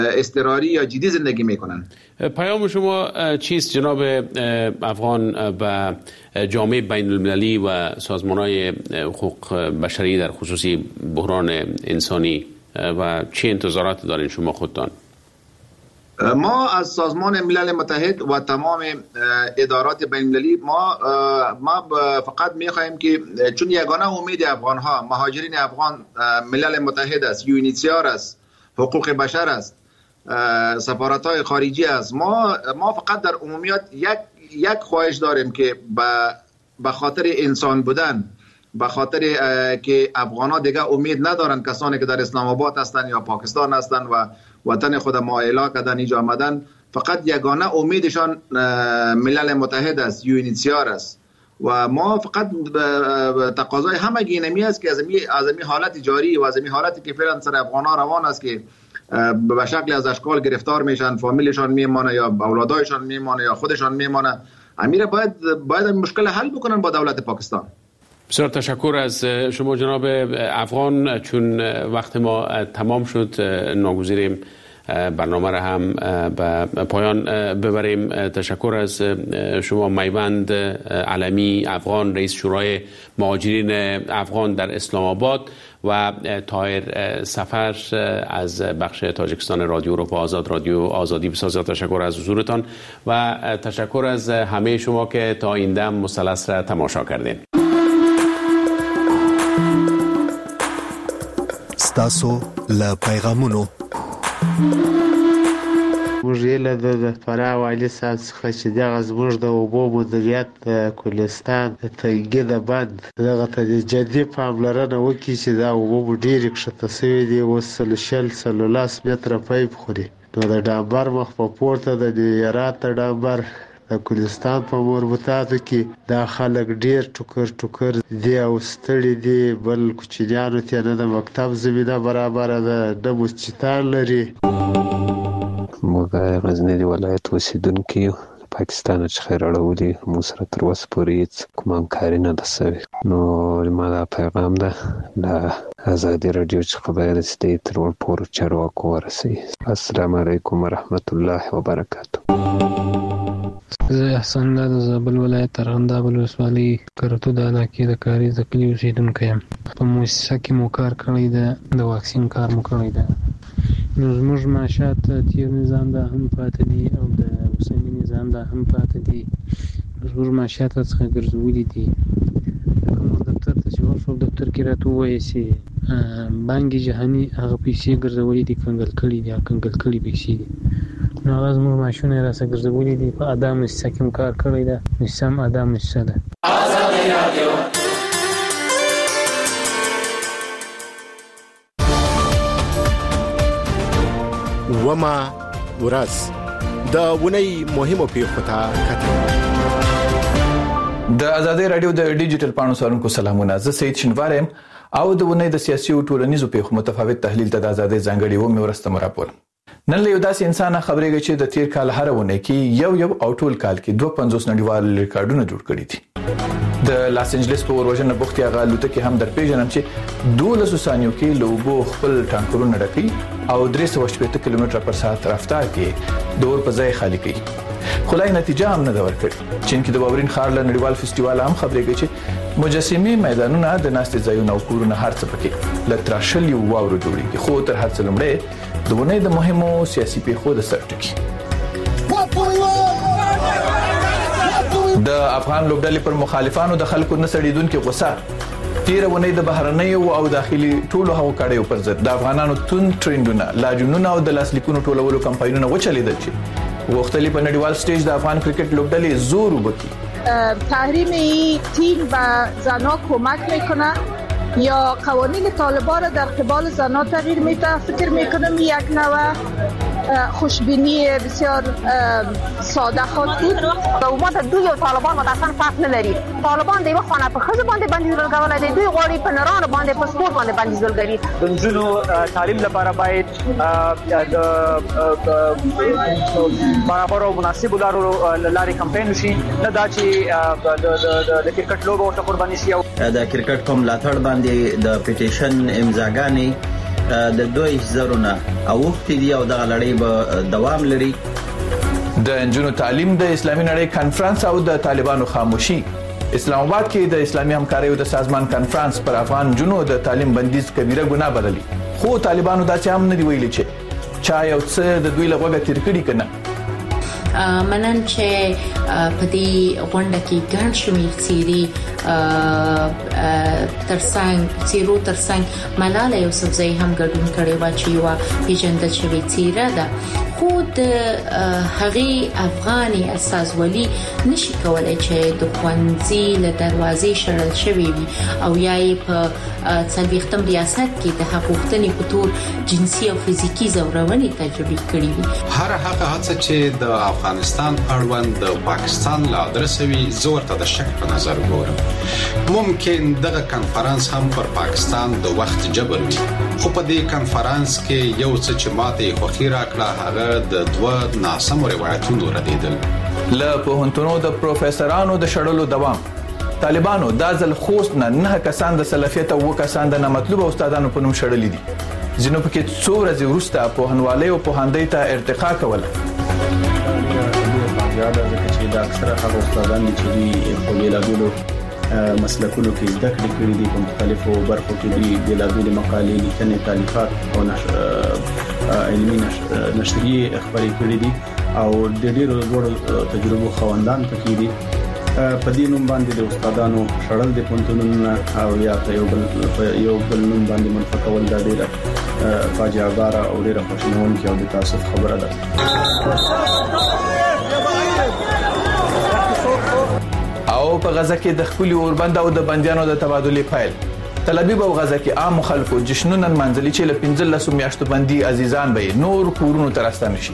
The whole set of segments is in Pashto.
اضطراری یا جدی زندگی میکنن. پیام شما چیست جناب افغان به جامعه بین المللی و سازمان‌های حقوق بشری در خصوصی بحران انسانی و چه انتظارات دارین شما خودتان؟ ما از سازمان ملل متحد و تمام ادارات بین المللی ما فقط میخواهیم که چون یگانه امید افغان ها مهاجرین افغان ملل متحد است، UNHCR است، حقوق بشر است، سفارت های خارجی است. ما فقط در عمومیت یک خواهش داریم که به خاطر انسان بودن، به خاطر که افغان ها دیگه امید ندارن، کسانی که در اسلام آباد هستن یا پاکستان هستن و وطن خود مائلا کردن اینجا آمدن، فقط یگانه امیدشان ملل متحد است، UNHCR است و ما فقط تقاضای همگی اینمی است که از این حالت جاری و از این حالتی که فعلا سر افغان ها روان است که به شکل از اشکال گرفتار میشن، فامیلشان میمانه یا اولادایشان میمانه یا خودشان میمانه، امیر باید مشکل حل بکنن با دولت پاکستان. بسیار تشکر از شما جناب افغان. چون وقت ما تمام شد ناگزیریم برنامه را هم به پایان ببریم. تشکر از شما میوند علمی افغان، رئیس شورای مهاجرین افغان در اسلام آباد و طاهر سفر از بخش تاجیکستان رادیو اروپا آزاد، رادیو آزادی. بسیار تشکر از حضورتان و تشکر از همه شما که تا این دم مثلث را تماشا کردین. ستاسو له پیغامونو موږ یې له فراه والي صاحب څخه چې دغه زموږ د اوبو مدیریت د کلستان د تنګي د بند دغه ته جدي پاملرنه وکړي چې دا اوبه مو ډېرې کښته سوي دي. اوس 100 متره پیپ خوري، نو د ډامبر مخ په پورته د هرات د ډامبر د کلستان په مربوطاتو کې دا خلک ډېر ټوکر دي او ستړي دي. بل کوچنیانو ته نه د مکتب زمینه برابره ده، نه مسجدان لري. موږ غزنی دی ولایت اوسیدونکي یو، پاکستان څخه راوړي، موږ سره تر اوسه پورې هیڅ کومه همکاري نه ده سوې. نو زما دا پیغام ده له ازادي راډیو څخه باید چې دې تر ټولو چارواکو ورسوي. السلام علیکم ورحمت الله وبرکاته. زه احسان الله د زابل ولایت ارغنداب ولسوالۍ کرتو د علاقې د کاریز د کلي اوسېدونکی یم. په مؤسسه کې مو کار کړی ده، د واکسین کار مو کړی ده. نو زموږ معاشات تیر نظام دا هم پاتې دي او د اوسني نظام دا هم پاتې دي. زموږ معاشات څخه ګرځولي دي. لکه موږ دفتر ته چې ورشو، دفتر کې راته ووایي چې بانک جهاني هغه پیسې ګرځولي دي، کنګل کړي دي، کنګل کړي پیسې دي. نو هغه زموږ معاشونه یې راسه ګرځولي دي. په ادا مؤسسه کې مو کار کړی ده، مؤسسه هم ادا مؤسسه ده. وما ورځ د ونی مهمو پیښو ته کتل. د ازادي رادیو د ډیجیټل پاڼو سرونکو سلامونه. زه سید شنوارم او د ونی د سیاسي او ټولنیزو پیښو متفاوت تحلیل ته د ازادي ځانګړي و مورسته مرپور. نن له یو داسې انسان خبرېږي چې د تیر کال هر ونه کې یو او ټول کال کې 250 نړیوال ریکارډونه جوړ کړي دي. د لاس انجلس په وروژنه بوختي هغه لوټه کې هم در پیژنم چې 12 ثانیو کې لوبو خپل ټانکرونه ډکې او 380 کیلومتر پر ساعت رفتار کې دور په ځای خالی کوي. خلای نتیجه هم نه ورکړي. چین کې د باورین خار له نړیوال فستیوال هم خبرېږي چې مجسمه میدانونه د ناستې ځایونه او کورونه هر څه پکې لتراشل یو واورو جوړیږي. خو تر هر څه لومړی د ونې د مهمو سیاسي پیښو د سرټکی. د افغان لوبډلې پر مخالفانو د خلکو نسړیدونکو غوسه تیر ونې د بهرنیو او داخلي ټولو هغو کړیو پر ضد د افغانانو تون ټرندونه، لاجونونه او د لاسلیکونو ټولولو کمپاینونه وچلیدل چې وختلی په نړیوال سټیج د افغان کرکټ لوبډلې زور وبکي. تحریم این تیم به زنها کمک میکنه یا قوانین طالبان را در قبال زنها تغییر میده؟ فکر میکنم یک نوع خوشبینی بسیار ساده خود بود. حکومت دوی او طالبان متأسفانه فرق نداری. طالبان د یو خانه په خزه باندې بندیز لګولای دي، دوی غواړي په نرانو باندې په سپورت باندې بندیز لګوي. د نجونو تعلیم لپاره باید د برابر او مناسب لارو لارې کمپاین وشي، نه دا چې د کرکټ لوبو ته قرباني شي. د کرکټ په ملاتړ باندې د پیټیشن امضاګانې د 2000 نه اوختي دي او د لړۍ به دوام لري. د انجونو تعلیم د اسلامي نړۍ کانفرنس او د طالبانو خاموشي. اسلام آباد کې د اسلامي همکاریو د سازمان کانفرنس پر افغان جنو د تعلیم بندیز کبیره ګناه بللي، خو طالبانو دا چې هم نه دی ویلي چې چا یو څه د دوی لغوګه تیر کړي کنه. منن چې په دې غونډه کې ګڼ شمېر څیرې ترڅنګ ملاله یوسفزۍ هم ګډون کړی و چې یو پیژندل شوی څیره ده، خو د هغې افغاني استازولي نشي کولای چې د ښوونځي له دروازې شړل شوی وي او یا یې په 40م ریاست کې د حقوقتنې په تور جنسي او فزیکی زورونې تجربه کړې وي. هر هغه هڅه چې د افغانستان اړوند د پاکستان لا درسوي زور ته د شک په نظر ګورم. ممکن دغه کانفرنس هم پر پاکستان د وخت جبر وي، خو په دې کانفرنس کې یو څه چې ماته خوخي راکړه هغه د دوه ناسمو روایتونو ردیدل. له پوهنتونو د پروفیسورانو د شړلو دوام. طالبانو د ځل خوست نه 9 کسان د سلفیت او 2 کسان د نامطلوب استادانو په نوم شړلې دي. ځینو پکې څو ورځې وروسته پوهنوالۍ او پوهاندۍ ته ارتقا کوله. زیاده ځکه چې د اکثره هغه استادان چې په بیلابیلو مسلکونو کې زده کړې کړې دي، په مختلفو برخو کې دي بیلابیل مقالې لیکنې تالیفات او علمي نشریې خبرې کړې دي او د ډېرو لوړو تجربو خواندان پکې دي. په دې نوم باندې د استادانو شړل د پونتونونو او یا یو بل نوم باندې منفقول دا ډېره فاجعه باره او ډېره خوشنونکې او د تاسف خبره ده. او په غزه کې د خپل اوربند او د بنديانو د تبادلې فایل. تل ابیب او غزه کې عام خلکو جشنونه منځلي چې ل 15 میاشتو باندې عزیزان به نور کورونو ترستان شي.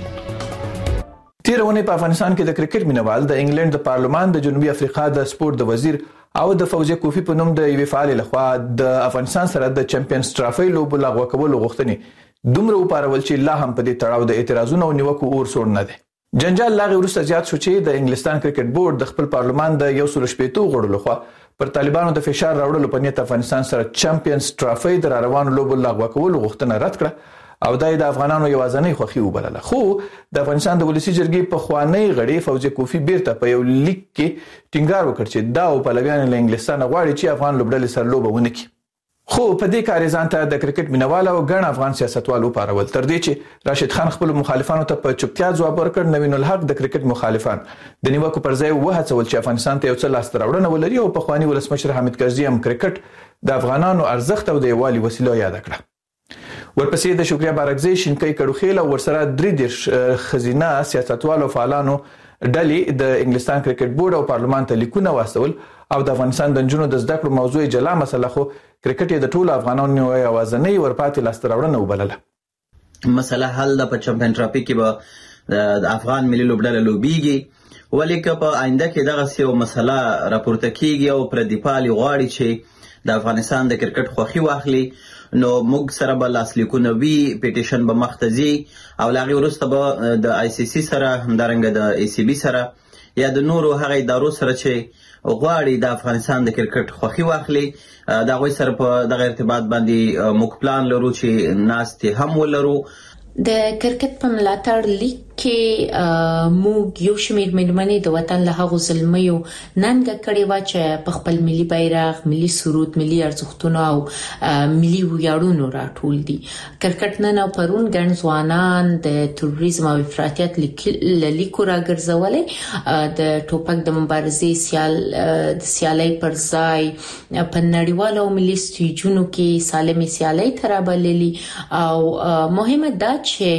تیرونه په افغانستان کې د کرکټ مینوال د انګلند د پارلمان د جنوبي افریقا د سپورت د وزیر او د فوزیه کوفی په نوم د یوې فعال لخوا د افغانستان سره د چمپیونز ټرافي لوبو لغوه کولو غوښتنې دومره وپارول چې لا هم په دې تړاو د اعتراضونو او نیوکو اور سور نه دي. جنجال لاغي وروسته زیات شو چې د انګلستان کرکټ بورډ د خپل پارلمان د 180 غړو لخوا پر طالبانو د فشار راوړلو په نیت افغانستان سره چمپیونز ټرافي د روانو لوبو لغوه کولو غوښتنه رد کړه او د افغانانو یوازنۍ خوخي وبلله. خو د افغانستان د ولسی جرګې په خوانی غړي فوزي کوفی بیرته په یو لیک کې ټینګار وکړ چې دا او پلویان له انګلستان غواړي چې افغان لوبډلې سره لوبه ونه کړي. خو په دې کار ځانته د کرکټ مینوال او ګڼ افغان سیاستوالو پارول تر دې چې راشد خان خپل مخالفانو ته په چوپتیا ځواب ورکړ. نوین الحق د کرکټ مخالفان د نیوکو پر ځای وهڅول چې افغانستان ته یو څه لاس راوړنه ولري او په خواني ولسمشر حامد کرزي هم کرکټ د افغانانو ارزښت او د یووالي وسیله یاد کړه. ورپسې د شکریا بارکزی شینکای کډوخیل او ورسره 3 خزینه سیاستوالو فعالانو ډلې د انګلستان کرکټ بورډ او پارلمان ته لیکونه واستول او د افغانستان د جنونو د زده کړو موضوع جلا مسله خو کرکټ د ټولو افغانانو یوازنۍ ورپاتې لاستراوړنه وبلله. مسله حل د په چمپیون ټرافي کې به د افغان ملي لوبډله لوبيږي، ولیکه په آینده کې دغه یو مسله راپورته کیږي او پر دیپالي غواړي چې د افغانستان د کرکټ خوخي واخلي نو موږ سره به لاسلیکونه وی پیټیشن به مختزي او لاغي وروسته به د آی سی سی سره همدارنګه د ای سی بی سره یا د نورو هغه ادارو سره چې غواړي د افغانستان د کرکټ خوخي واخلي دا غوي سره په دغه ارتباط باندې موږ پلان لرو چې ناستې هم ولرو. د کرکټ په ملاتړ لیک کې موږ یو شمېر مېرمنې د وطن له هغو زلمیو ننګه کړې و چې په خپل ملي بیرغ، ملي سرود، ملي ارزښتونو او ملي ویاړونو راټول دي. کرکټ نن او پرون ګڼ ځوانان د تروریزم او افراطیت لیکو راګرځولې د ټوپک د مبارزې د سیالۍ پر ځای په نړیوالو او ملي سټیجونو کې سالمې سیالۍ ترابللې او مهمه دا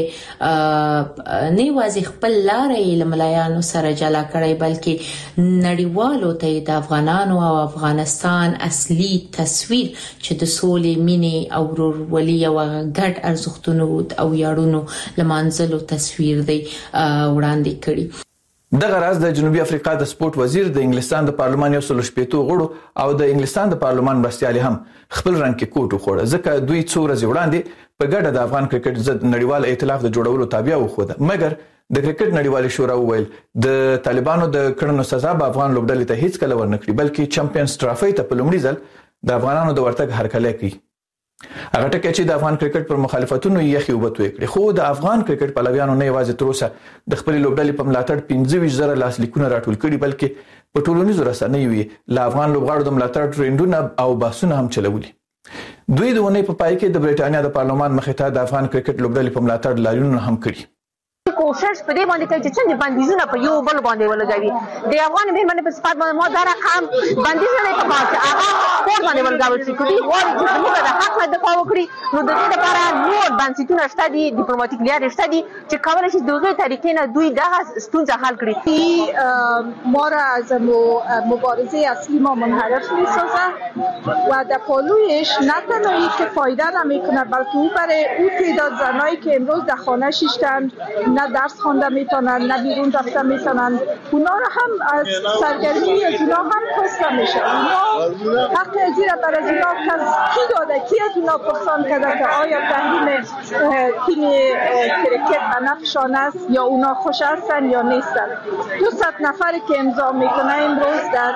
چې نه یوازې خپل لارې له ملایانو سره جلا کړی بلکې نړیوالو ته د افغانانو او افغانستان اصلي تصویر چې د سولې، مینې او ورورولۍ او ګډ ارزښتونو او ویاړونو لمانځلو تصویر دی وړاندې کړی. دغه راز د جنوبي افریقا د سپورت وزیر د انګلستان د پارلمان 180 غړو او د انګلستان د پارلمان مرستيالي هم خپل رنګ کې کوټ وخوړه ځکه دوی څو ورځې وړاندې په ګډه د افغان کرکټ ضد نړیوال ائتلاف د جوړولو تابع وخوده. مګر د کرکټ نړیوال شورا وویل د طالبانو د کړنو سزا به افغان لوبډلې ته هیڅ کله ورنکړي بلکې چمپیونز ټرافي ته په لومړي ځل د افغانانو د ورتګ هرکلی کوي. هغه ټکی چې د افغان کرکټ پر مخالفتونو یې وبتوي کړي خو د افغان کرکټ پلویانو نه یوازې تر اوسه د خپل لوبډلې په ملاتړ 25,000 لاسلیکونه راټول کړي بلکې په ټولنیزو رسنیو له افغان لوبغاړو د ملاتړ ټرینډونه او بحثونه هم چلولي. دوی د ونې په پای کې د بریټانیا د پارلمان مخې ته د افغان کرکټ لوبډلې په ملاتړ لاریونونه هم کړي. کوشش په دې باندې کوي چې څنګه بندیزونه په یو بل باندې ولګوي. د افغان مېرمنې په صفات باندې ما دا رقم بندیزونه په باسي هغه کور باندې ولګول شي. کوي غواړي چې موږ د حق دفاع وکړي نو د دې لپاره نور بنسټونه شته دي، ډیپلوماټیک لارې شته دي چې کولای شي دغه طریقې نه دوی دغه ستونزه حل کړي. ما را از مبارزه اصلی ما منحرف می‌سازه و در پالویش نه تنهایی که فایده نمی‌کنه بلکه او برای اون تعداد زنایی که امروز در خانه شیشتن نه درس خوانده میتونن نه بیرون رفته میتونن اونا رو هم از سرگرمی از اونا هم کاسته میشه. اونا حق ازیره بر از اونا کی داده کی از اونا پرسان کرده که آیا تحریم تیم کرکت به نفعشان است یا اونا خوش هستن یا نیستن. 200 نفری که امضا میکنه امروز در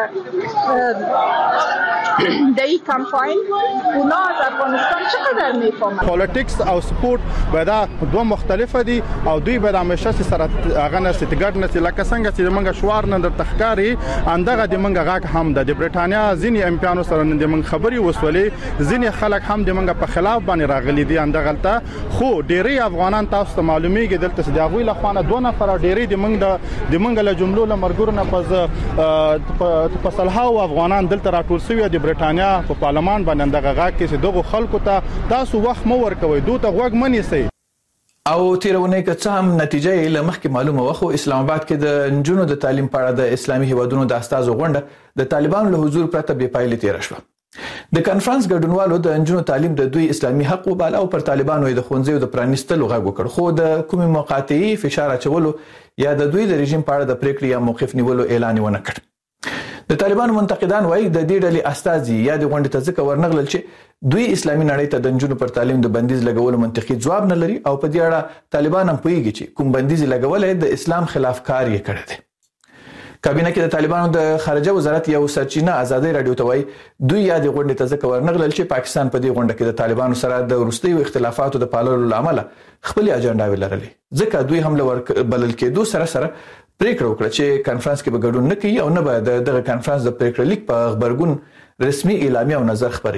این کمپاین اونا از افغانستان چقدر میفهمن. پالیټکس او سپورت باید دوه مختلفه دي او دوی به د همیشه سره هغه نه ستګړ نه لکه څنګه چې موږ شوار نه د تخکاری اندغه د موږ غاک هم د بریټانیا ځینی امپیانو سره د موږ خبري وسولې ځینی خلک هم د موږ په خلاف باندې راغلي دي اندغلته خو ډېری افغانان تاسو ته معلومیږي دلته د هغوی له خوانه دوه نفر ډېری د موږ له جملو له مرګور نه په صلحاو افغانان دلته راټول شوی د بریټانیا په پارلمان باندې اندغه غاک کې دغه خلکو ته تاسو وخت مو ورکوي دوی ته غوږ منی سي. او تیرونه که څه هم نتیجه یې لمخکې معلومه وخو اسلام آباد کې د نجونو د تعلیم په اړه د اسلامي هیوادونو د استازو غونډه د طالبانو له حضور پرته بې پایلې تیر شوه. د کانفرنس ګډونوالو د نجونو تعلیم د دوی اسلامي حق وباله او پر طالبانو د ښوونځیو د پرانیستلو غږ وکړ خو د کومې موقعتي فشار اچولو یا د دوی د رژیم په اړه د پریکړې یا موقف نیولو اعلان ونه کړ. د طالبانو منتقدان وایي د دې ډلې استازي یا د غونډې ته ځکه ورنغلل چې دوی اسلامي نړۍ ته د نجونو پر تعلیم د بندیز لګولو منطقي ځواب نه لري او په دې اړه طالبان هم پوهیږي چې کوم بندیز لګول د اسلام خلاف کار یې کړی دی. کابینه کې د طالبانو د خارجه وزارت یو سرچینه ازادي رادیو ته وایي دوی یا د غونډې ته ځکه ورنغلل چې پاکستان په دې غونډه کې د طالبانو سره د وروستیو اختلافاتو د پاللو لامل خپل اجنډا لرلې ځکه دوی هم بلل کېدو سره پریکړه وکړه چې کانفرنس کې به ګډون نه کوي او نه به دغه کانفرنس د پریکړې لیک په خبرګون رسمي اعلامیه او نظر خبري.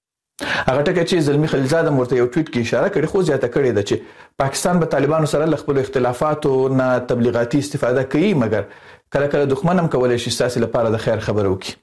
هغه ټکی چې زلمی خلیلزاده مرته یو ټویټ کې اشاره کړې خو زیاته کړې ده چې پاکستان به طالبانو سره له خپل اختلافاتو نه تبلیغاتي استفاده کوي مګر کله کله دښمن هم کولای شي ستاسو لپاره د خیر خبره وکړي.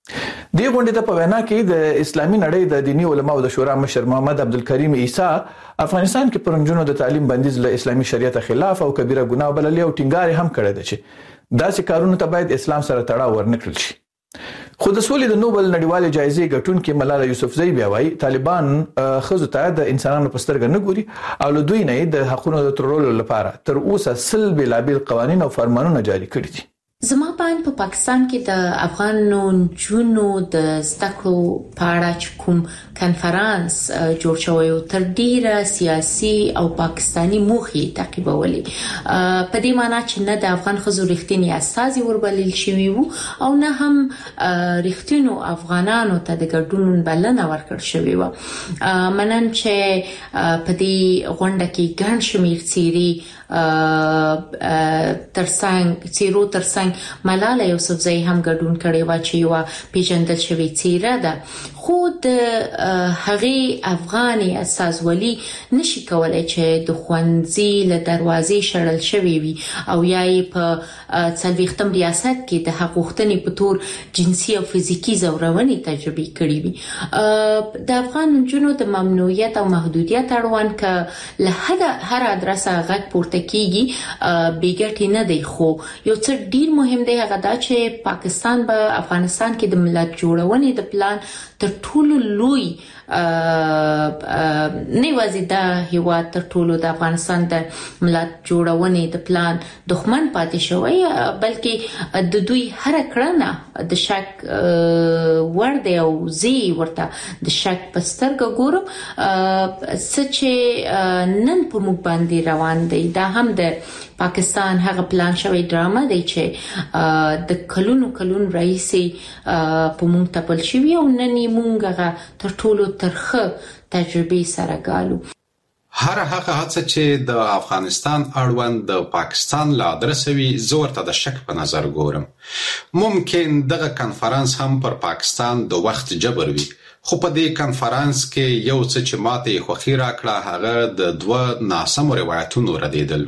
دې غونډې ته په وینا کې د اسلامي نړۍ د دینی علماو د شورا مشر محمد عبدالکریم عیسی افغانستان کې پر نجونو د تعلیم بندیز له اسلامي شریعت خلاف او کبیره ګناه بللې او ټینګار هم کړی دی چې داسې کارونه ته باید اسلام سره تړاو ورنکړل شي. خو د سولې د نوبل نړیوالې جایزې ګټونکې ملاله یوسفزۍ بیا وایي طالبان ښځو ته د انسانانو په سترګه نه ګوري او له دوی نه د حقونو د ترورولو لپاره تر اوسه سل بېلابېل قوانین او فرمانونه جاري کړي دي. زما په پاکستان کې د افغان نجونو د زده کړو په اړه کوم کانفرنس جوړ شوی او تر ډیره سیاسي او پاکستانی موخي تعقیبولې په دې معنی چې نه د افغان ښځو رښتینی استازي وربلل شوی وو او نه هم رښتینو افغانانو ته د ګډون بلنه ورکړل شوی و. منن چې په دې غونډه کې ګڼ شمېر څیرې ترڅنګ ملاله یوسفزۍ هم ګډون کړي و چې یو پیژندل شوی څیره ده خو د هغه افغاني استازولي نشي کولای چې د ښوونځي له دروازې شړل شوی وي او یا په څلويختم ریاست کې د حقوقتنې په تور جنسي او فزیکی زورونې تجربه کړې وي. د افغان نجونو د ممنوعیت او محدودیت اړوند ک له هر ادرسه غږ پورته کیږي بیګټ نه دی خو یو څه ډیر مهم دی هغه دا چې پاکستان به افغانستان کې د ملت جوړونې د پلان تر ټولو لوی نه وازي دا هیواد تر ټولو د افغانستان د ملت جوړونې د پلان دښمن پاتې شوی بلکې د دوی هر کړنه د شک ور دی او زی ورته د شک پسترګ ګورم سچ نن په موږ باندې روان دی دا هم د پاکستان هغه پلان شوی ډرامه دی چې د کلونو رئیس په موږ تپل شوی او نن موږ هغه تر ټولو ترخه تجربه سره ګالو. هر هغه هڅه چې د افغانستان اړوند د پاکستان له ادرسوي زور ته د شک په نظر ګورم. ممکن دغه کنفرانس هم پر پاکستان د وخت جبر وي، خو په دې کنفرانس کې یو څه چې ماته خوښي راکړه هغه د دوه ناسم روایتونو ردېدل.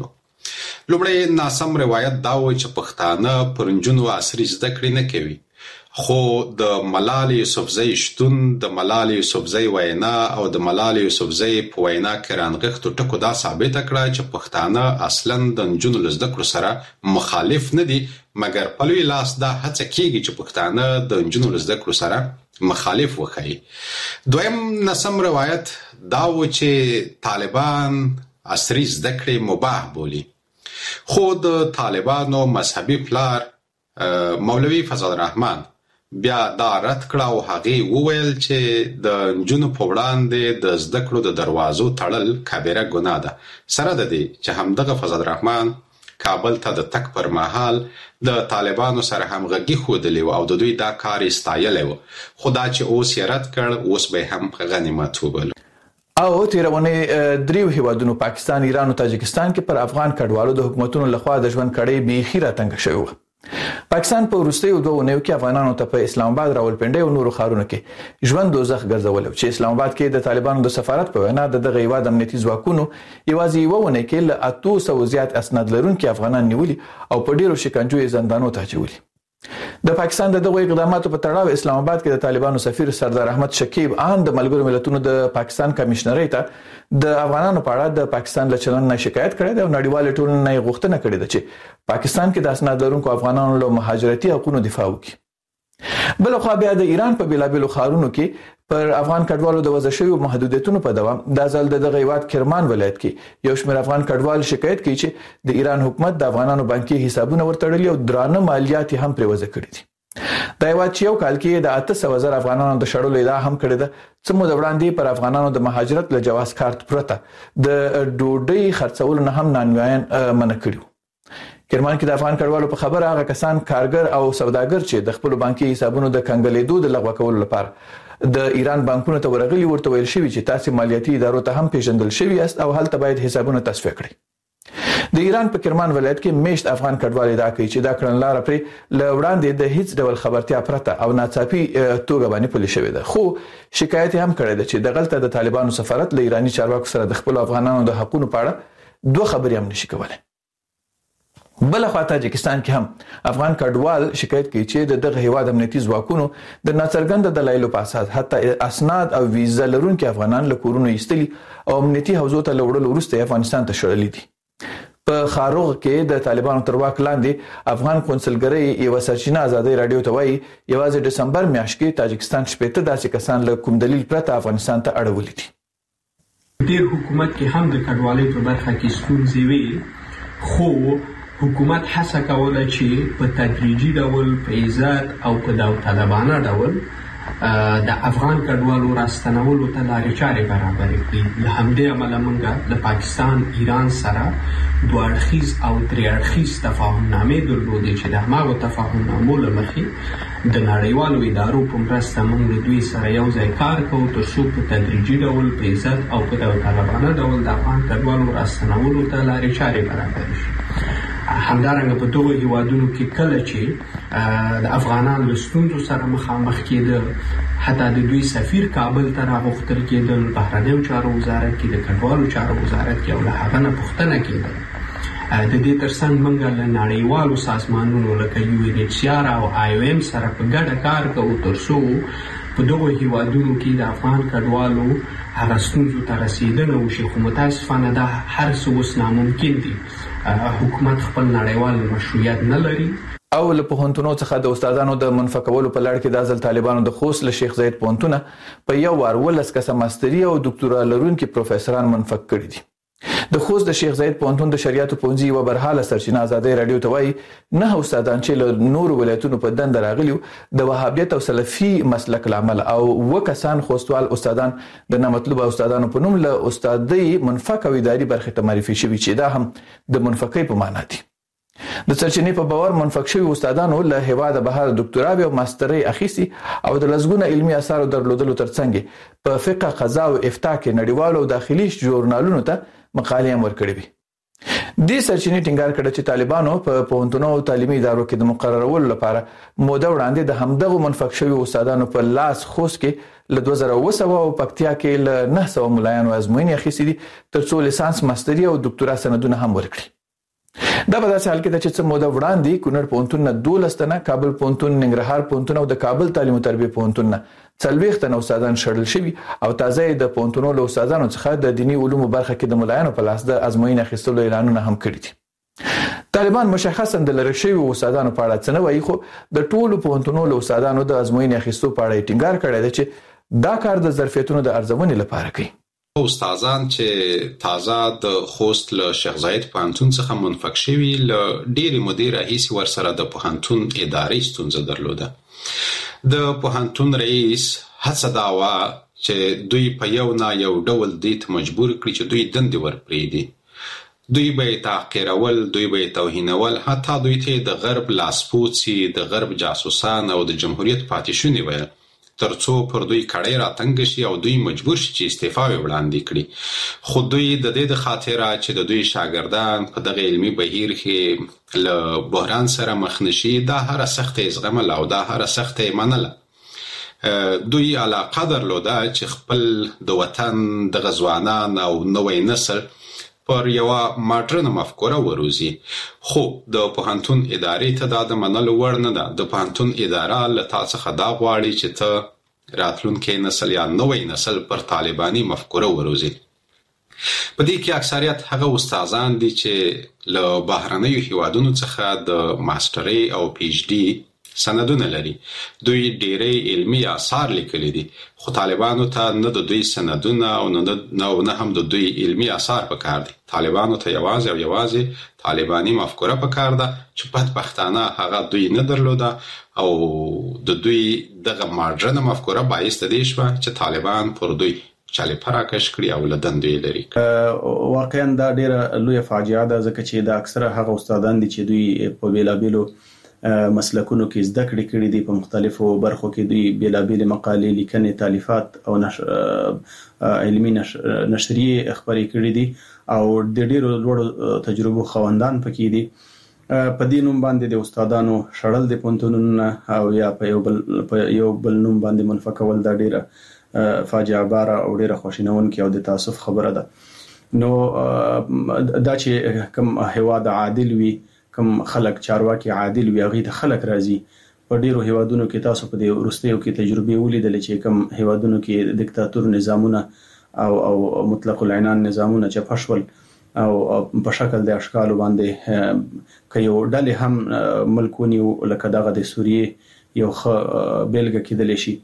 لومړی ناسم روایت دا و چې پښتانه پر نجونو عصري زده کړې نه کوي، خو د ملالۍ یوسفزۍ شتون، د ملالۍ یوسفزۍ وینا او د ملالۍ یوسفزۍ په وینا کې رانغښتو ټکو دا ثابته کړه چې پښتانه اصلاً د نجونو له زده کړو سره مخالف نه دي، مګر په لوی لاس دا هڅه کیږي چې پښتانه د نجونو له زده کړو سره مخالف وښيي. دویم ناسم روایت دا و چې طالبان عصري زده کړې مباح بولي، خو د طالبانو مذهبي پلار مولوي فضل الرحمن بیا دا رد کړه او هغې وویل چې د نجونو په وړاندې د زده کړو د دروازو تړل کبیره ګناه ده. سره د دې چې همدغه فضل الرحمن کابل ته د تګ پر مهال د طالبانو سره همغږي ښودلې وه او د دوی دا کار یې ستایلی و، خو دا چې اوس یې رد کړ اوس به یې هم غنیمت وبلو. او تیرونې دریو هیوادونو پاکستان، ایران او تاجکستان کې پر افغان کډوالو د حکومتونو لخوا د ژوند کړۍ بیخي راتنګه شوې وه. پاکستان په وروستیو 2 اونیو کې افغانانو ته په اسلام آباد، راولپنډۍ او نورو ښارونو کې ژوند دوزخ ګرځولی چې اسلام آباد کې د طالبانو د سفارت په وینا د دغه هیواد امنیتي ځواکونو یوازې یوه اونۍ کې له 800 زیات اسناد لرونکي افغانان نیولي او په ډیرو شکنجو یې زندانونو ته اچولي. د پاکستان د دغو اقداماتو په تړاو اسلام آباد کې د طالبانو سفیر سردار احمد شکیب ان د ملګرو ملتونو د پاکستان کمشنرۍ ته د افغانانو په اړه د پاکستان له چلند نه شکایت کړی دی او نړیوالې ټولنې نه غوښتنه کړې ده چې پاکستان کې د اسناد لرونکو افغانانو له مهاجرتي حقوقو دفاع وکړي. بل خو بیا د ایران په بیلابیلو ښارونو کې پر افغان کډوالو د وضع شویو محدودیتونو په دوام د ځل دغه هیواد کرمان ولایت کې یو شمېر افغان کډوال شکایت کوي چې د ایران حکومت د افغانانو بانکي حسابونه ورتړلي او درانه مالیات هم پرې وضع کړي دي. دا هیواد چې یو کال کې د 800,000 افغانانو د شړلو ادعا هم کړې ده، څه موده وړاندې پر افغانانو د مهاجرت له جواز کارت پرته د ډوډۍ خرڅولو نه هم نانوایان منع کړي. کرمان کې د افغان کډوالو په خبره هغه کسان کارګر او سوداګر چې د خپل بانکي حسابونو د کنګلېدو د لغوه کولو لپاره د ایران بانکونو ته ورغلي ورته ویل شوی چې تاسو مالیاتي ادارو ته هم پیژندل شوی است او هلته باید حسابونه تصفیه کړئ. د ایران په کرمان ولایت کې میشت افغان کډوال ادعا کوي چې دا کړنلاره پرې له وړاندې د هیڅ ډول خبرتیا پرته او ناڅاپي توګه باندې پلي شوې ده، خو شکایت هم کړی ده چې دغلته د طالبانو سفارت له ایرانی چارواکو سره د خپل افغانانو د حقوقو په اړه دوه خبرې هم نشي کولای. بل خو تاجکستان کې هم افغان کډوال شکایت کوي چې دغه هیواد امنیتي ځواکونو د ناڅرګند دلایلو په اساس حتی اسناد او ویزا لرونکي افغانان له کورونو ایستلي او امنیتي حوزو ته لوړل وروسته افغانستان ته شړلي دي. په خاروغ کې د طالبانو تر واک لاندې افغان قونسلګرۍ یو سرچینه ازادي رادیو ته وایي یوازې دسمبر میاشت کې تاجکستان 18 داسې کسان له کوم دلیل پرته افغانستان ته اړولي دي. ډیر حکومت کې هم د کډوالۍ په برخه کې ستونزې وي، خو حکومت هڅه کوله چې په تدریجي ډول په عزت او په داوطلبانه ډول د افغان کډوالو راستنولو ته لارې چارې برابرې کړي. له همدې امله موږ له پاکستان، ایران سره دوه اړخیز او درې اړخیز تفاهمنامې درلودې چې د هماغو تفاهمنامو له مخې د نړیوالو ادارو په مرسته موږ له دوی سره یو ځای کار کوو تر څو په تدریجي ډول په عزت او په داوطلبانه ډول د افغان کډوالو راستنولو ته لارې چارې برابرې شي. همدارنګه په دغو هیوادونو کې کله چې د افغانانو له ستونزو سره مخامخ کېدل، حتی د دوی سفیر کابل ته راغوښتل کېدل، بهرنیو چارو وزارت کې، د کډوالو چارو وزارت کې او له هغه نه پوښتنه کېدل. د دې ترڅنګ موږ له نړیوالو سازمانونو لکه UNHCR او IOM سره په ګډه کار کوو تر څو په دغو هیوادونو کې د افغان کډوالو هغه ستونزو ته رسېدنه وشي، خو متاسفانه دا هر څه اوس ناممکن دي. حکومت خپل نړیوال مشروعیت نه لري. او له پوهنتونو څخه د استادانو د منفکولو په لړ کې د ځل طالبانو د خوست له شیخ زاید پوهنتونه په یو وار 12 کسه ماستري او ډاکټورا لرونکي پروفیسوران منفک کړي دي. د خوست د شیخ زاید پوهنتون د شریعت پوهنځي یوه برحاله سرچینه ازادي رادیو ته وایي 9 استادان چې له نورو ولایتونو په دنده راغلي د وهابیت او سلفي مسلک لامل او 2 کسان خوستوال استادان د نامطلوبه استادانو په نوم له استادۍ منفک او اداري برخې ته معرفي شوي چې دا هم د منفکۍ په معنا دي. د سرچینې په باور منفق شوي استادانو له هیواده بهر ډاکټرا او ماسترۍ اخیستي او د لزګونه علمي اثارو درلودلو ترڅنګ په فقه قضا او افتاء کې نړیوالو او داخلي ژورنالونو ته مقالې هم ورکړې وي. د سرچینې ټینګار کړ چې طالبانو په پوهنتونونو او تعلیمي ادارو کې د مقررولو لپاره موده وړاندې د همدغه منفق شوي استادانو په لاس خوست کې له 2007 او پکتیا کې له 900 ملایانو ازموینې اخیستې دي ترڅو لیسانس ماستري او ډاکټرا سندونه هم ورکړي. دا په داسې حال کې چې څه موده وړاندې کونړ پوهنتون نه 12 تنه، کابل پوهنتون، ننګرهار پوهنتون او د کابل تعلیم او تربیه پوهنتون نه 40 تنه استادان شړل شوي او تازه د پوهنتونونو له استادانو څخه د دینی علومو برخه کې د ملایانو په لاس د ازموینې اخیستلو اعلانونه هم کړي دي. طالبان مشخصا د لری شوي استادانو په اړه څه نه وایي، خو د ټولو پوهنتونونو له استادانو د ازموینې اخیستو په اړه ټینګار کړی دی چې دا کار د ظرفیتونو د ارزونې لپاره کوي. استادان چې تازه د خوست له شیخ زاید پوهنتون څخه منفق شوي له ډېرې مودې راهیسې ورسره د پوهنتون اداري ستونزه درلوده. د پوهنتون رئیس هڅه دا وه چې دوی په یو نه یو ډول دې ته مجبور کړي چې دوی دندې ورپرېږدي. دوی به یې تحقیرول، دوی به یې توهینول، حتی دوی ته د غرب لاسپوڅي، د غرب جاسوسان او د جمهوریت پاتې ویل ترڅو پر دوی کړای راتنګ شي او دوی مجبور شي چې استعفا وړاندې کړي. خو دوی د دې د خاطره چې د دوی شاګردان په دغه علمي بهیر کې له بحران سره مخ نشي، دا هر سخت زغمل او دا هر سخت منله. دوی علاقه درلوده چې خپل د وطن د غزوانان او نوې نسل پر یو ماډرن مفکوره وروزي. خو د پوهنتون ادارې ته دا د منلو وړ نه ده. د پوهنتون اداره له تا څخه دا غواړي چې ته راتلونکی نسل یا نوې نسل پر طالباني مفکوره وروزي. په دې کې اکثریت هغه استادان دي چې له بهرنیو هیوادونو څخه د ماسترۍ او پی ایچ ډي سندونه لري. دوی ډېرې علمي آثار لیکلي دي، خو طالبانو ته نه د دوی سندونه او نه هم د دوی علمي آثار پکار دي. طالبانو ته یوازې طالباني مفکوره پکار ده چې بدبختانه هغه دوی نه درلوده او د دوی دغه ماډرن مفکوره باعث د دې شوه چې طالبان پر دوی چالي پراکش کړي او له دندې لري. واقعا دا ډېره لویه فاجعه ده، ځکه چې د اکثره هغه استادان دي چې دوی په بیلابیلو مسلکونو کې زده کړې کړې دي، په مختلفو برخو کې دوی بیلابیل مقالې، لیکنې، تالیفات او علمي نشریې خپرې کړې دي او د ډېرو لوړو تجربو خواندان پکې دي. په دې نوم باندې د استادانو شړل د پوهنتونونو او یا په یو بل نوم باندې منفق کول دا ډېره فاجعه باره او ډېره خواشینونکې او د تاسف خبره ده. نو دا چې کوم هیواد عادل وي، کوم خلک چارواکي عادل وي، هغه د خلک راضي. په ډیرو هیوادونو کې تاسو په دې ورستیو کې تجربه ولیدلې چې کوم هیوادونو کې دیکتاتور نظامونه او مطلق العنان نظامونه چې پښول او په شکل د اشکال باندې کيو ډلې هم ملکونی لکه دغه د سوریه یو بیلګه کېدل شي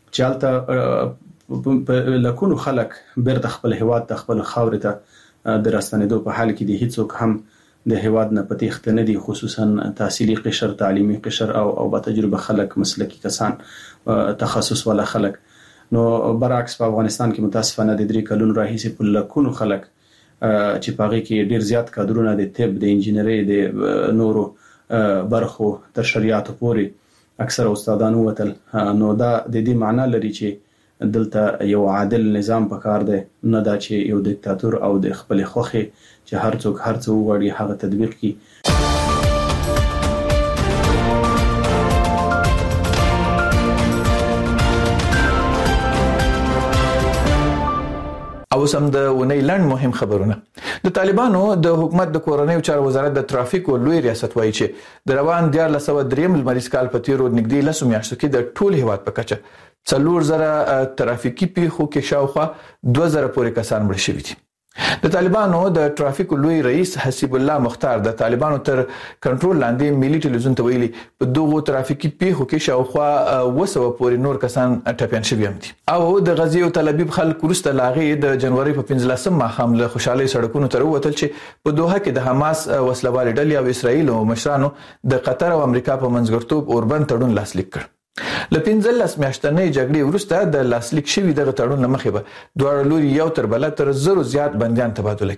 چې لکونو خلک بیرته خپل هیواد ته خپل خاور ته درستنیدو په حال کې دي. هیڅوک هم د هیواد نه پتیخت نه دي، خصوصا تحصیلي قشر، تعلیمي قشر او با تجربه خلک، مسلکی کسان، تخصص ولا خلک. نو برعکس په افغانستان کې متاسفانه د 3 کلونو راهیسې په لکونو خلک چې پاغي کې ډیر زیات کادرونه د طب، د انجینری، د نورو برخو تر شریعت پورې اکثر استادانو وتل. نو دا د دې معنی لري چې دلته یو عادل نظام پکار دی، نه دا چې یو دیکتاتور او د خپل خوخي چې هر څوک هر څه وغواړي هغه تطبیق کړي. او سم د ونې لړ مهم خبرونه. د طالبانو د حکومت د کورنیو چارو وزارت د ترافیک او لوی ریاست وایي چې د روان 1403 لمریز کال په تیرو نږدې 10 میاشتو کې د ټول هیواد په کچه 4000 ترافیکي پیښو کې شاوخوا 2000 پورې کسان مړ شوي دي. د طالبانو د ټرافیک لوی رئیس حسیب الله مختار د طالبانو تر کنټرول لاندې ملي ټلویزیون ته ویلي په دغه ترافیکي پیښو کې شاوخوا 200 پورې نور کسان ټپيان شوي دي. او د غزي او تل ابیب خلک ورسته لاغې د جنوري په 15 ماښام له خوشحالي سړکونو تر وتل چې په دوحه کې د حماس وسلوال ډلې او اسرائیل او مشرانو د قطر او امریکا په منځګړتوب اوربند تړون لاسلیک کړ. له 15 میاشتنۍ جګړې وروسته د لاسلیک شوي دغه تړون مخې به دواړه لوري یو تر بل تر زرو زیات بنديان تبادله کړي.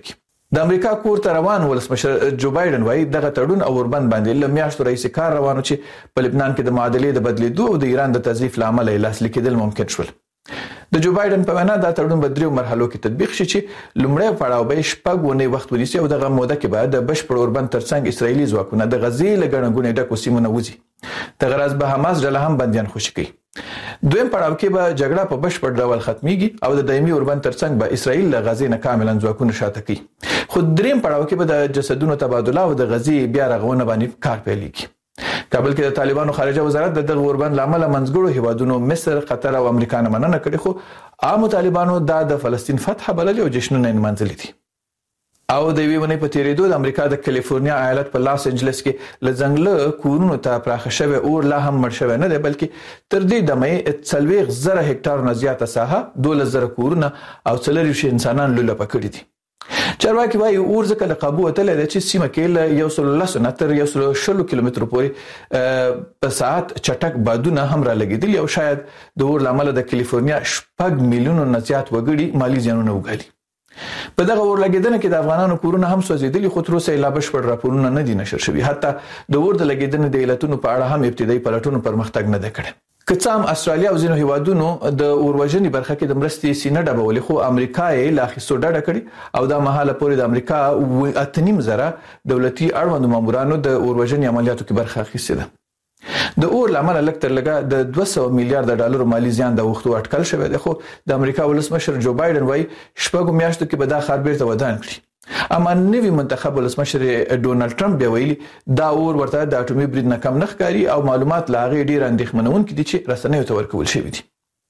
د امریکا کور ته روان ولسمشر جو بایدن وایي دغه تړون او اوربند باندې له میاشتو راهیسې کار روانو چې په لبنان کې د معادلې د بدلیدو او د ایران د تضعیف لامل لاسلیک کېدل ممکن شول. د جو بایدن په وینا دا تړون په 3 مرحلو کې تطبیق شي چې لومړی پړاو به شپږ ونې وخت ونیسي او دغه موده کې به د بشپړ اوربند ترڅنګ اسرایلی ځواکونه د غزې له ګڼه ګوڼې ډکو سیمو نه وځي. دغه راز به حماس ډله هم بندیان خوشي کوي. دویم پړاو کې به جګړه په بشپړ ډول ختميږي او د دایمي اوربند ترڅنګ به اسرایل له غزې نه کاملا ځواکونه شاته کوي. خو دریم پړاو کې به د جسدونو تبادله او د غزې بیا رغونه باندې کار پیلېږي. کابل کې د طالبانو خارجه وزارت د دغه اوربند لامل منځګړو هیوادونو مصر، قطر او امریکا نه مننه کړې، خو عام طالبانو د فلسطین فتح بللې او جشنونه یې منځلي دي. او د وی ونې په تیریدو د امریکا د کالیفورنیا ایالت په لاس انجلس کې لزنګله کورونو ته پراخه شوی اور لا هم مړ شوی نه دی، بلکې تر دې دمه 40,000 هکټار نه زیاته ساحه 12,000 کورونه او 400 انسانان لوله پکړي دي. چارواکي وايي اور ځکه له قابو وتلی دی چې سیمه کې له 110 نه تر 120 کیلومترو پورې په ساعت چټک بادونه هم را لګېدلي او شاید د اور له امله د کالیفورنیا 6 میلیونو نه زیات وګړي مالي زیانونه وګالي. په دغه اور لګیدنه کې د افغانانو کورونه هم سوځېدلي، خو تر اوسه لا بشپړ راپورونه نه دي نشر شوي. حتی د اور د لګیدنې د علتونو په اړه هم ابتدایي پلټونو پرمختګ نه دی کړی. که څه هم استرالیا او ځینو هیوادونو د اوروژنې برخه کې د مرستې سینه ډبولې، خو امریکا یې لا اخیستو ډډه کړې او دا مهاله پورې د امریکا 8.5 دولتي اړوندو مامورانو د اوروژنې عملیاتو کې برخه اخیستې ده. د اور لامل لږ تر لږه د 200 میلیارډ ډالر مالی زیان د وختو اټکل شوی دی، خو د امریکا ولسمشر جو بایدن وايي شپږ میاشتو کې به دا خار بیرته ودان کړي. اما نوی منتخب ولسمشر ډونالد ټرمپ بیا ویلي دا اور ورته د اټومي برید نه کم نه ښکاري او معلومات لا غي ډیر اندېښمنونکي دي چې رسنیو ته ورکول شوی دي.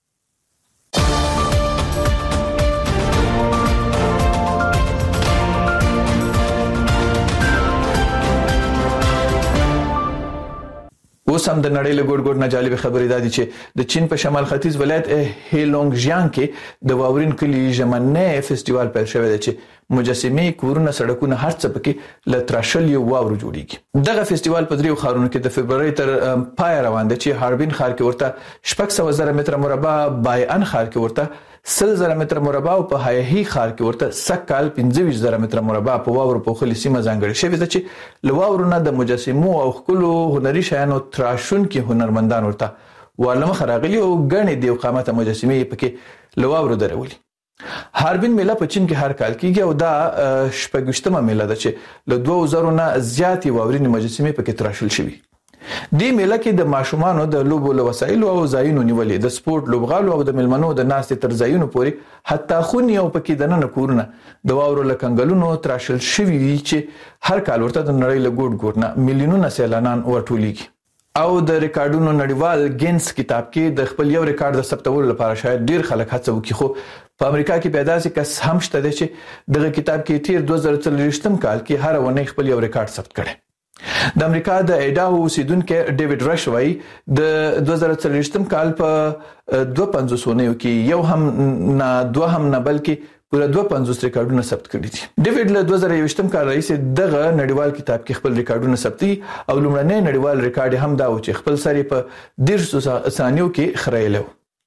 اوس هم د نړۍ له ګوټ ګوټ نه جالب خبرې ده چې د چین په شمال ختیځ ولایت هیلونګژیان کې د واورین کلی ژمنې فستیوال پیل شوی دی چې مجسمې، کورونه، سړکونه هر څه پکې له تراشلي واورو جوړیږي. دغه فستیوال په 3 ښارونو کې د فبرवरी تر پای روان دی چې هاربین ښار کې ورته 600,000 متر مربع، بایان ښار کې ورته 100,000 متر مربع او په هایهی ښار کې ورته سکهال 25,000 متر مربع په واورو پوښلې سیمه ځانګړې شوې ده چې له واورو نه د مجسمو او ښکلو هنري شیانو تراشونکي هنرمندان ورته ورلمه خراغلي او غنې د قامته مجسمې پکې له واورو درولي. هاربین میله په چین کې هر کال کیږي او دا شپږشتمه میله ده چې له 2000 نه زیاتې واورینې مجسمې پکې تراشل شوي. دې میله کې د ماشومانو د لوبو له وسایلو او ځایونو نیولې، د سپورت لوبغالو او د ملمنو د ناستې تر ځایونو پورې حتی خونې او پکې دننه کورونه د واورو له کنګلونو تراشل شوي وي چې هر کال ورته د نړۍ له ګوټ ګوټ نه میلیونونه سیلانیان ورټولېږي. او د ریکارډونو نړیوال ګینس کتاب کې د خپل یو ریکارډ د ثبتولو لپاره شاید ډیر خلک هڅه وکړي، خو په امریکا کې پیدا سي کس هم شته دی چې دغه کتاب کې تیر 2023 کال کې هر ونه خپل یو ریکارډ ثبت کړي. د امریکا د ایډاهو اوسیدونکو ډیوډ رش وایي د 2023 کال په 250 کې یو هم نه دوه هم نه بلکې پوره 250 ریکارډونه ثبت کړي دي. ډیوډ له 2023 کال راهیسې دغه نړیوال کتاب کې خپل ریکارډونه ثبتي او لومړنی نړیوال ریکارډ هم دا و چې خپل سری په 150 ثانیو کې خړایلو.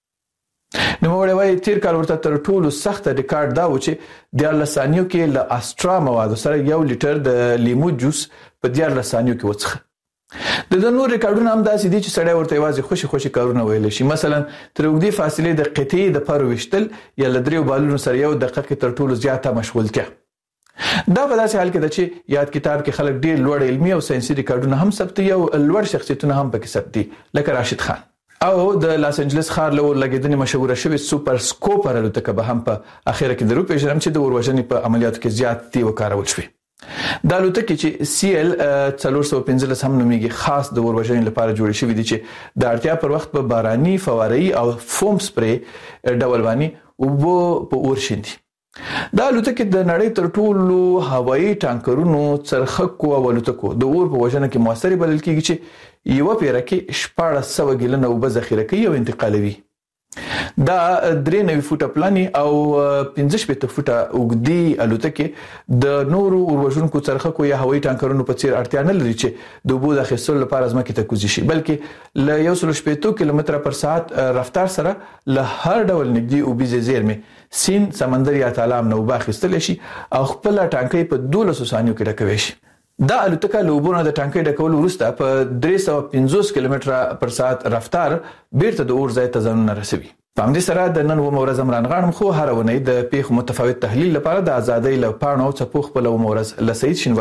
نو موږ وایي تیر کال ورته تر ټولو سخت ریکارډ دا و چې 14 ثانیو کې له استرا موادو سره 1 لیټر د لیمو جوس په 14 ثانیو کې وڅښه. د نور ریکارډونه هم داسې دي چې سړی ورته یوازې خوشي کارونه ویل شي، مثلا تر وګړي فاصله د قطعي د پر وشتل یا لدریو بالونو سره 1 دقیقه کې تر ټولو زیاته مشغولتیا. دا په داسې حال کې ده چې یاد کتاب کې خلک ډیر لوړ علمي او ساينسي ریکارډونه هم ثبتي او لوړ شخصیتونه هم پکې ثبتي، لکه راشد خان. او د لاس انجلس ښار له لګیدنې مشهوره شوی سوپر سکوپر الوتکه به هم په اخیره کې د روپې جرم چې د اوروژنې په عملیاتو کې زیاتې وکارول شوې. د الوتکې چې CL 415 هم نومېږي خاص د اوروژنې لپاره جوړې شوې دي چې د اړتیا پر وخت په باراني، فواره‌ای او فوم سپری ډول باندې او په اور شیندي. دا الوتکې د نړۍ تر ټولو هوایي ټانکرونو څرخکو او الوتکو د اور په وژنه کې موثر بلل کېږي چې یو پیره کې 1400 ګیلن اوبه ذخیره کوي او انتقالوي. دا 93 فوټه پلاني او 15 فوټه اوږدي الوتکې د نورو اوروژونکو څرخکو یا هوایي ټانکرونو په څیر اړتیا نه لري چې د اوبو د اخیستلو لپاره ځمکې ته کوزي شي، بلکې له 180 کیلومتره پر ساعت رفتار سره له هر ډول نږدې اوبیزې زیرمې سیند، سمندر یا تالاب نه اوبه اخیستلی شي او خپل ټانکۍ په 12 ثانیو کې ډکوي شي. دا الوتکه له اوبو نه د ټانکۍ ډکولو وروسته په 350 کیلومتره پر ساعت رفتار بیرته د اور ځای ته ځانونه رسوي. په همدې سره د نن ورځ عمران غاړم خو هر ونې د پیښو متفاوت تحلیل لپاره د ازادۍ له پاڼو څخه خپل ورځ لسید